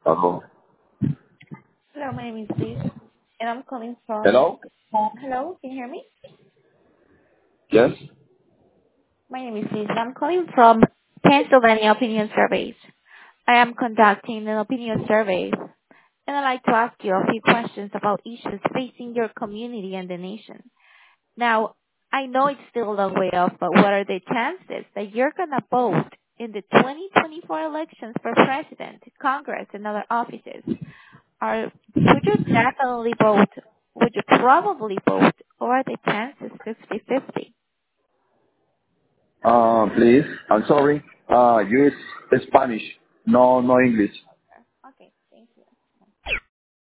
Hello. Hello, my name is Liz, and I'm calling from. Hello? Hello, can you hear me? Yes? My name is Liz, and I'm calling from Pennsylvania Opinion Surveys. I am conducting an opinion survey, and I'd like to ask you a few questions about issues facing your community and the nation. Now, I know it's still a long way off, but what are the chances that you're going to vote in the 2024 elections for president, Congress, and other offices? Would you definitely vote? Would you probably vote? Or are the chances 50-50? Please. I'm sorry. Use Spanish. No English.